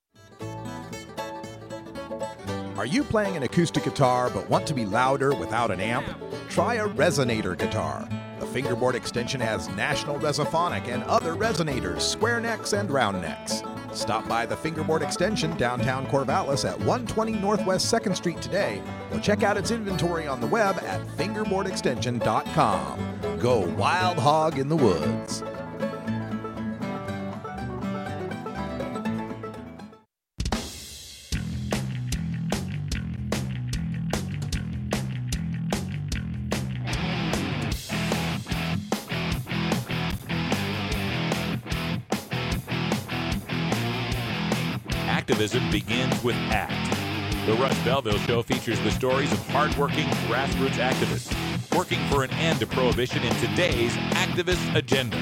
Are you playing an acoustic guitar but want to be louder without an amp? Try a resonator guitar. The fingerboard extension has National Resophonic and other resonators, square necks and round necks. Stop by the Fingerboard Extension downtown Corvallis at 120 Northwest 2nd Street today, or check out its inventory on the web at fingerboardextension.com. Go wild hog in the woods. Activism begins with ACT. The Russ Belville Show features the stories of hardworking grassroots activists working for an end to prohibition in today's activist agenda.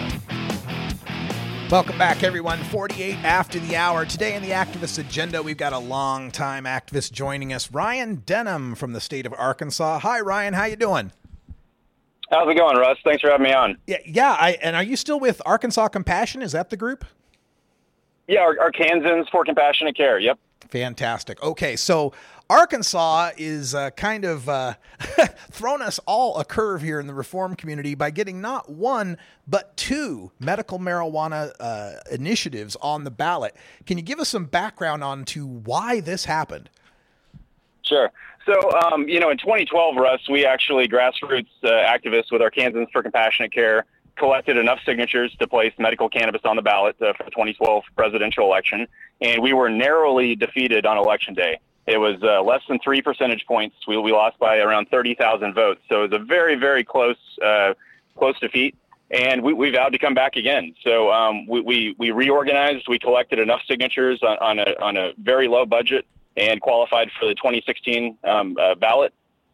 Welcome back, everyone. 48 after the hour. Today in the activist agenda, we've got a longtime activist joining us, Ryan Denham from the state of Arkansas. Hi, Ryan. How you doing? How's it going, Russ? Thanks for having me on. And are you still with Arkansas Compassion? Is that the group? Yeah, Arkansans for Compassionate Care. Yep. Fantastic. Okay, so Arkansas is kind of thrown us all a curve here in the reform community by getting not one, but 2 medical marijuana initiatives on the ballot. Can you give us some background on to why this happened? Sure. So, in 2012, Russ, we actually, grassroots activists with Arkansans for Compassionate Care, collected enough signatures to place medical cannabis on the ballot for the 2012 presidential election, and we were narrowly defeated on Election Day. It was less than 3 percentage points. We lost by around 30,000 votes, so it was a very, very close defeat, and we vowed to come back again. So we reorganized. We collected enough signatures on a very low budget and qualified for the 2016 ballot.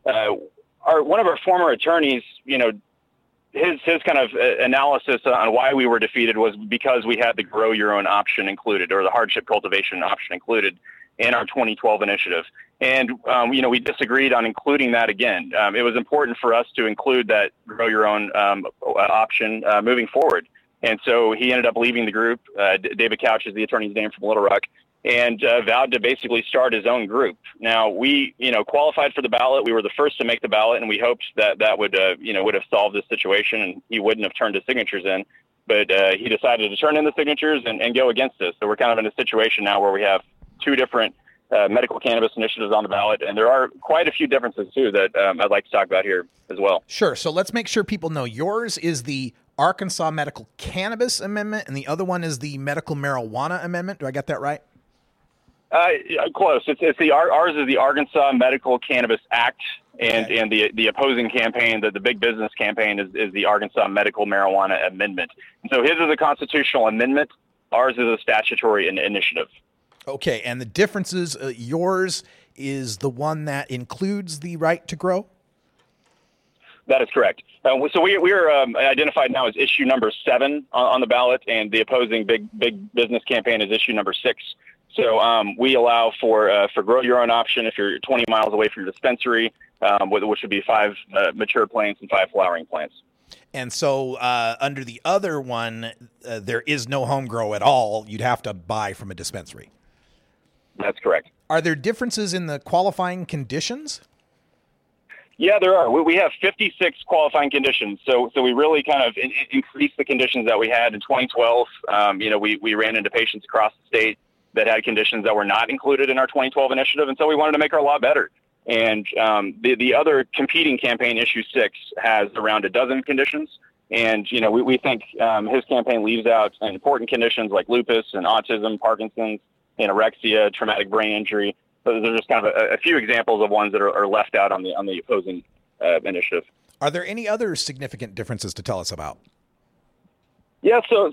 One of our former attorneys, his kind of analysis on why we were defeated was because we had the grow your own option included, or the hardship cultivation option included in our 2012 initiative. And, we disagreed on including that again. It was important for us to include that grow your own option moving forward. And so he ended up leaving the group. David Couch is the attorney's name from Little Rock. and vowed to basically start his own group. Now, we, qualified for the ballot. We were the first to make the ballot, and we hoped that would have solved this situation, and he wouldn't have turned his signatures in. But he decided to turn in the signatures and go against us. So we're kind of in a situation now where we have two different medical cannabis initiatives on the ballot, and there are quite a few differences, too, that I'd like to talk about here as well. Sure. So let's make sure people know. Yours is the Arkansas Medical Cannabis Amendment, and the other one is the Medical Marijuana Amendment. Do I get that right? Close. Ours is the Arkansas Medical Cannabis Act, and the opposing campaign, the big business campaign, is the Arkansas Medical Marijuana Amendment. And so his is a constitutional amendment. Ours is a statutory initiative. Okay, and the differences, yours is the one that includes the right to grow? That is correct. So we're identified now as issue number 7 on the ballot, and the opposing big business campaign is issue number 6. So we allow for grow your own option if you're 20 miles away from your dispensary, which would be 5 mature plants and 5 flowering plants. And so under the other one, there is no home grow at all. You'd have to buy from a dispensary. That's correct. Are there differences in the qualifying conditions? Yeah, there are. We have 56 qualifying conditions. So we really kind of increased the conditions that we had in 2012. We ran into patients across the state that had conditions that were not included in our 2012 initiative, and so we wanted to make our law better. And the other competing campaign, issue 6, has around a dozen conditions. And, we think his campaign leaves out important conditions like lupus and autism, Parkinson's, anorexia, traumatic brain injury. So those are just kind of a few examples of ones that are left out on the opposing initiative. Are there any other significant differences to tell us about? Yeah, so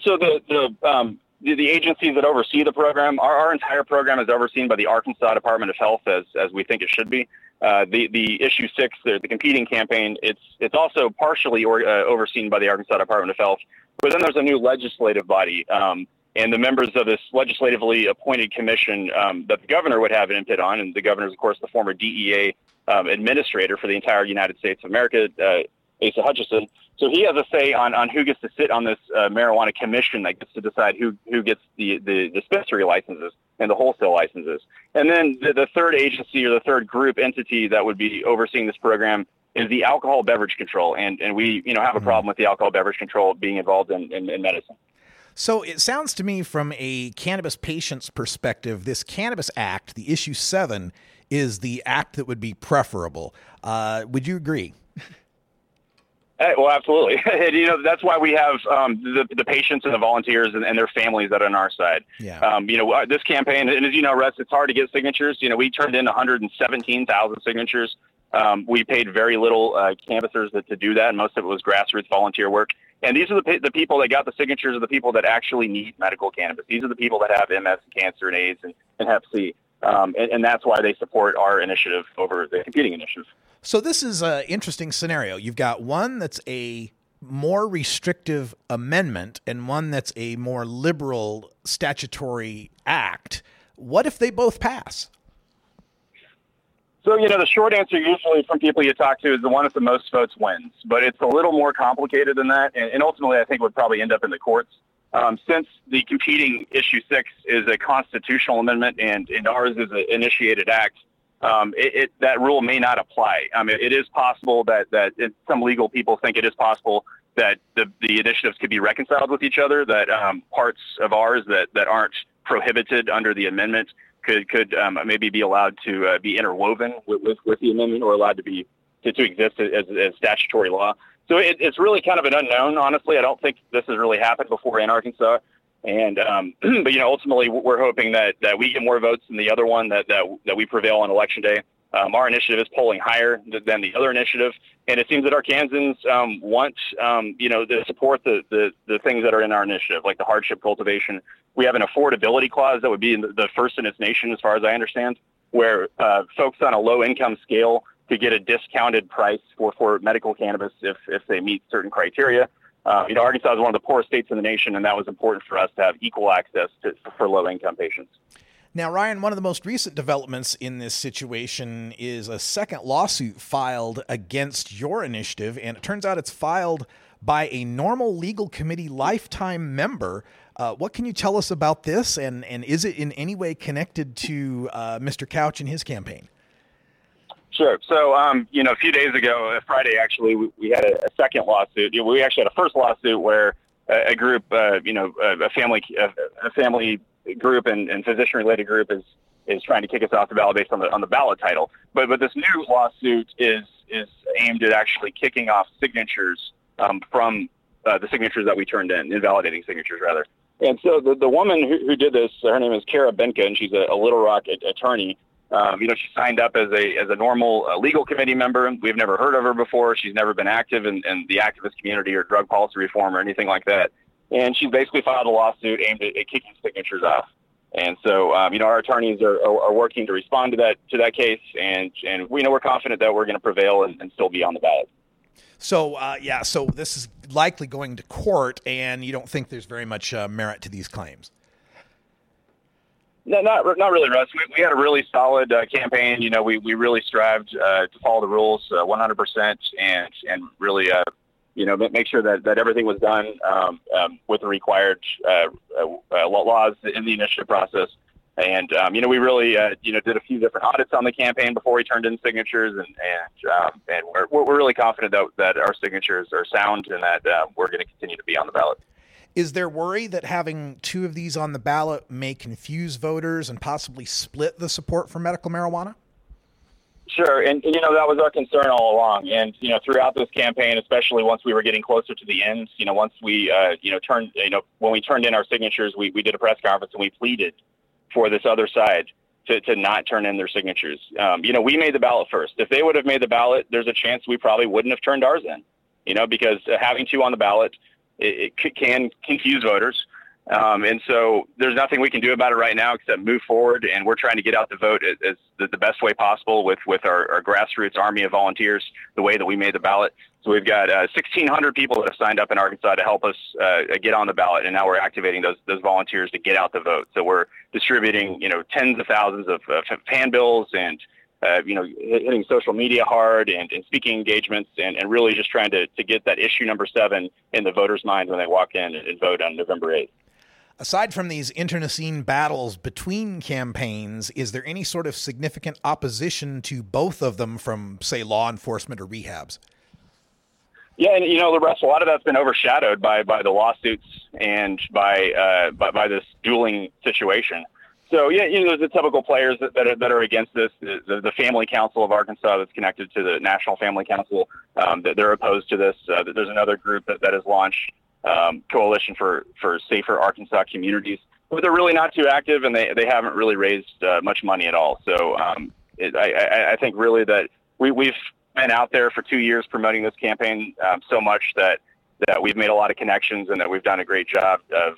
the agencies that oversee the program, our entire program is overseen by the Arkansas Department of Health, as we think it should be. The issue 6, the competing campaign, it's also partially overseen by the Arkansas Department of Health. But then there's a new legislative body, and the members of this legislatively appointed commission that the governor would have an input on, and the governor is, of course, the former DEA administrator for the entire United States of America, Asa Hutchinson. So he has a say on who gets to sit on this marijuana commission that gets to decide who gets the dispensary licenses and the wholesale licenses. And then the third agency or the third group entity that would be overseeing this program is the alcohol beverage control. And we have a problem with the alcohol beverage control being involved in medicine. So it sounds to me from a cannabis patient's perspective, this Cannabis Act, the issue 7, is the act that would be preferable. Would you agree? Well, absolutely. That's why we have the patients and the volunteers and their families that are on our side. Yeah. This campaign, and as you know, Russ, it's hard to get signatures. We turned in 117,000 signatures. We paid very little canvassers to do that, and most of it was grassroots volunteer work. And these are the people that got the signatures are the people that actually need medical cannabis. These are the people that have MS, and cancer, and AIDS, and Hep C. And that's why they support our initiative over the competing initiative. So this is an interesting scenario. You've got one that's a more restrictive amendment and one that's a more liberal statutory act. What if they both pass? So, the short answer usually from people you talk to is the one with the most votes wins. But it's a little more complicated than that. And ultimately, I think would probably end up in the courts. Since the competing issue 6 is a constitutional amendment and ours is an initiated act, that rule may not apply. It is possible that some legal people think it is possible that the initiatives could be reconciled with each other, that parts of ours that aren't prohibited under the amendment could maybe be allowed to be interwoven with the amendment or allowed to exist as statutory law. So it's really kind of an unknown, honestly. I don't think this has really happened before in Arkansas. And but ultimately we're hoping that we get more votes than the other one, that we prevail on election day. Our initiative is polling higher than the other initiative, and it seems that Arkansans want to support the things that are in our initiative, like the hardship cultivation. We have an affordability clause that would be the first in its nation, as far as I understand, where folks on a low income scale could get a discounted price for medical cannabis if they meet certain criteria. Arkansas is one of the poorest states in the nation, and that was important for us to have equal access for low-income patients. Now, Ryan, one of the most recent developments in this situation is a second lawsuit filed against your initiative, and it turns out it's filed by a Normal Legal Committee lifetime member. What can you tell us about this, and is it in any way connected to Mr. Couch and his campaign? Sure. So, a few days ago, Friday, actually, we had a second lawsuit. We actually had a first lawsuit where a group, a family group and physician-related group is trying to kick us off the ballot based on the ballot title. But this new lawsuit is aimed at actually kicking off signatures from the signatures that we turned in, invalidating signatures, rather. And so the woman who did this, her name is Kara Benka, and she's a Little Rock attorney. She signed up as a normal legal committee member. We've never heard of her before. She's never been active in the activist community or drug policy reform or anything like that. And she's basically filed a lawsuit aimed at kicking signatures off. And so, our attorneys are working to respond to that case, and we know we're confident that we're going to prevail and still be on the ballot. So, so this is likely going to court, and you don't think there's very much merit to these claims? No, not really, Russ. We had a really solid campaign. We really strived to follow the rules 100% and really, make sure that everything was done with the required laws in the initiative process. And, we really, did a few different audits on the campaign before we turned in signatures, and we're really confident that our signatures are sound and that we're going to continue to be on the ballot. Is there worry that having two of these on the ballot may confuse voters and possibly split the support for medical marijuana? Sure, and that was our concern all along. And throughout this campaign, especially once we were getting closer to the end, once we when we turned in our signatures, we did a press conference and we pleaded for this other side to not turn in their signatures. We made the ballot first. If they would have made the ballot, there's a chance we probably wouldn't have turned ours in. Because having two on the ballot, it can confuse voters. And so there's nothing we can do about it right now except move forward. And we're trying to get out the vote as the best way possible with our grassroots army of volunteers, the way that we made the ballot. So we've got 1,600 people that have signed up in Arkansas to help us get on the ballot. And now we're activating those volunteers to get out the vote. So we're distributing, tens of thousands of handbills and, hitting social media hard and speaking engagements and really just trying to get that issue number 7 in the voters' mind when they walk in and vote on November 8th. Aside from these internecine battles between campaigns, is there any sort of significant opposition to both of them from, say, law enforcement or rehabs? Yeah, and Russ, a lot of that's been overshadowed by the lawsuits and by this dueling situation. So there's the typical players that are against this. The Family Council of Arkansas that's connected to the National Family Council, that they're opposed to this. There's another group that has launched Coalition for Safer Arkansas Communities, but they're really not too active and they haven't really raised much money at all. So I think really that we've been out there for 2 years promoting this campaign so much that we've made a lot of connections and that we've done a great job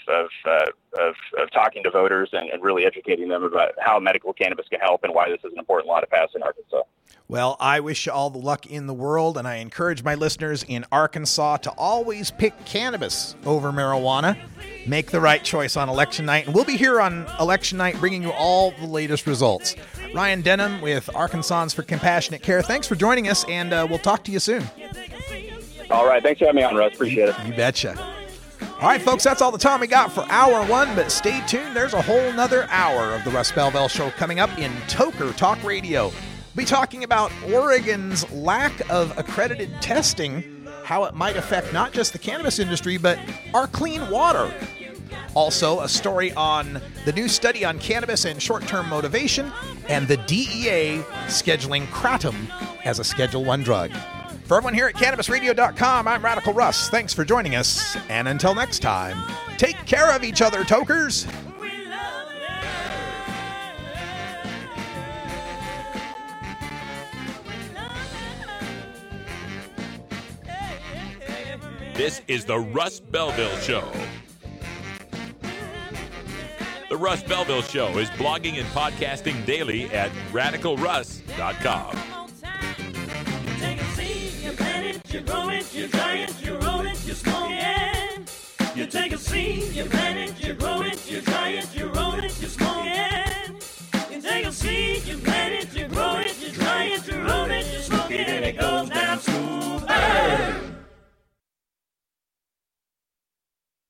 of talking to voters and really educating them about how medical cannabis can help and why this is an important law to pass in Arkansas. Well, I wish you all the luck in the world, and I encourage my listeners in Arkansas to always pick cannabis over marijuana. Make the right choice on election night, and we'll be here on election night bringing you all the latest results. Ryan Denham with Arkansans for Compassionate Care. Thanks for joining us, and we'll talk to you soon. All right. Thanks for having me on, Russ. Appreciate it. You betcha. All right, folks, that's all the time we got for hour 1, but stay tuned. There's a whole nother hour of the Russ Belville Show coming up in Toker Talk Radio. We'll be talking about Oregon's lack of accredited testing, how it might affect not just the cannabis industry, but our clean water. Also, a story on the new study on cannabis and short-term motivation, and the DEA scheduling kratom as a Schedule I drug. For everyone here at CannabisRadio.com, I'm Radical Russ. Thanks for joining us, and until next time, take care of each other, tokers. This is the Russ Belville Show. The Russ Belville Show is blogging and podcasting daily at RadicalRuss.com. You grow it, you dry it, you roll it, you smoke it. You take a seed, you plant it,